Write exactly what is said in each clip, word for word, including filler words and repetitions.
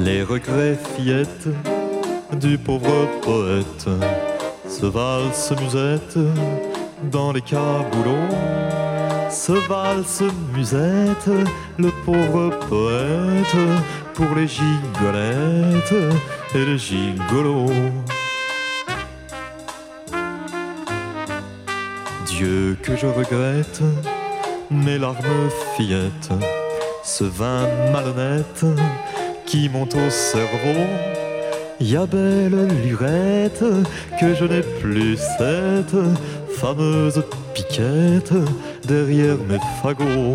Les regrets fillettes du pauvre poète, ce valse musette dans les caboulots, ce valse musette, le pauvre poète, pour les gigolettes et les gigolos. Dieu que je regrette, mes larmes fillettes, ce vin malhonnête qui monte au cerveau. Y'a belle lurette que je n'ai plus cette fameuse piquette derrière mes fagots.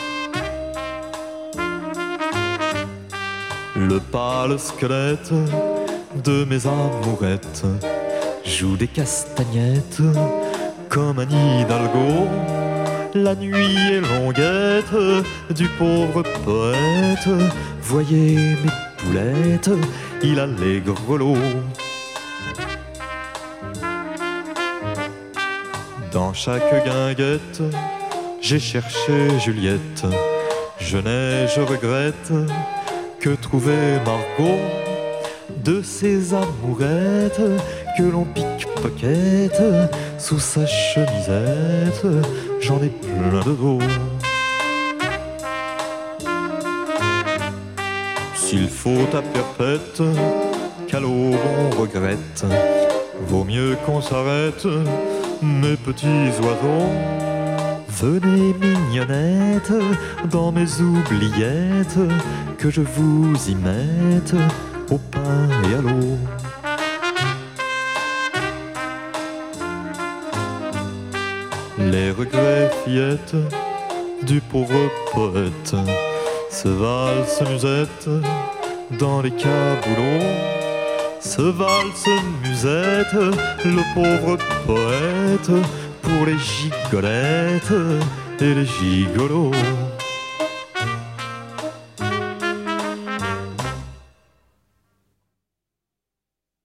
Le pâle squelette de mes amourettes joue des castagnettes comme un hidalgo. La nuit est longuette du pauvre poète, voyez mes poulettes, il a les grelots. Dans chaque guinguette, j'ai cherché Juliette, je n'ai, je regrette, que trouver Margot. De ces amourettes que l'on pickpockette sous sa chemisette, j'en ai plein de dos. S'il faut à perpète qu'à l'aube on regrette, vaut mieux qu'on s'arrête, mes petits oiseaux. Venez mignonnettes dans mes oubliettes, que je vous y mette au pain et à l'eau. Les regrets fillettes du pauvre poète, ce valse musette dans les caboulots, ce valse musette, le pauvre poète, pour les gigolettes et les gigolos.